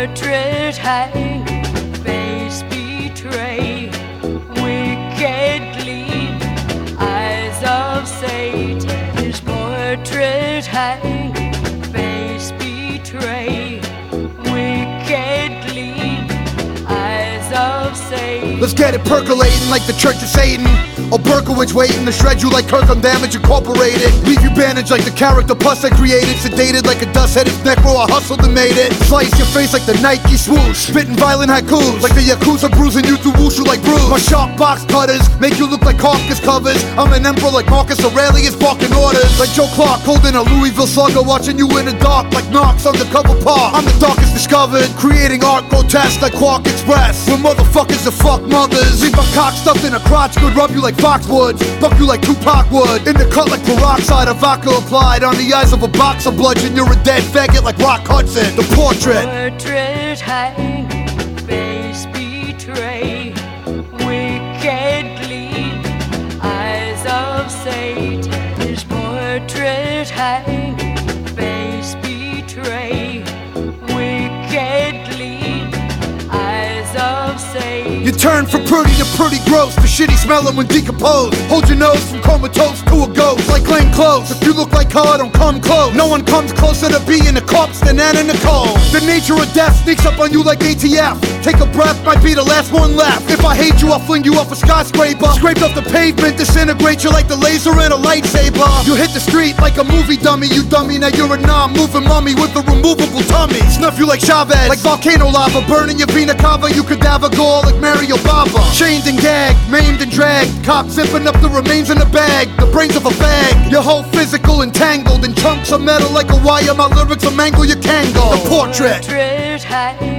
portrait hang, face betray, wicked gleam, eyes of Satan. His portrait hang, face betray, wicked gleam, eyes of Satan. Let's get it percolating like the Church of Satan. Or Berkowitz waiting to shred you like Kirk on Damage Incorporated. Leave you bandaged like the character pus I created. Sedated like a dust-headed necro, I hustled and made it. Slice your face like the Nike swoosh. Spitting violent haikus like the Yakuza, bruising you through wushu like bruise. My sharp box cutters make you look like carcass covers. I'm an emperor like Marcus Aurelius, barking orders. Like Joe Clark holding a Louisville slugger, watching you in the dark like Knox undercover park. I'm the darkest discovered, creating art grotesque like Quark Express. When motherfuckers are fuck mothers, leave my cock stuffed in a crotch, could rub you like Foxwoods, fuck you like Tupac would. In the cut like peroxide, a vodka applied on the eyes of a boxer bludgeon. You're a dead faggot like Rock Hudson. The portrait Hang, face betray, wicked gleam, eyes of Satan. His portrait hang, face betray, wicked gleam, eyes of Satan. You turn from pretty to pretty gross, the shitty smelling when decomposed. Hold your nose from comatose to a ghost, like Glenn Close. If you look like her, don't come close. No one comes closer to being a corpse than Anna Nicole. The nature of death sneaks up on you like ATF. Take a breath, might be the last one left. If I hate you, I'll fling you off a skyscraper. Scraped off the pavement, disintegrate you like the laser in a lightsaber. You hit the street like a movie dummy, you dummy. Now you're a non-moving mummy with a removable tummy. Snuff you like Chavez, like volcano lava, burning your vena cava. You cadaver gore like Mario Bava. Chained and gagged, maimed and dragged, cops zipping up the remains in a bag, the brains of a bag. Your whole physical entangled in chunks of metal like a wire. My lyrics will mangle your Kangol. The portrait Hang,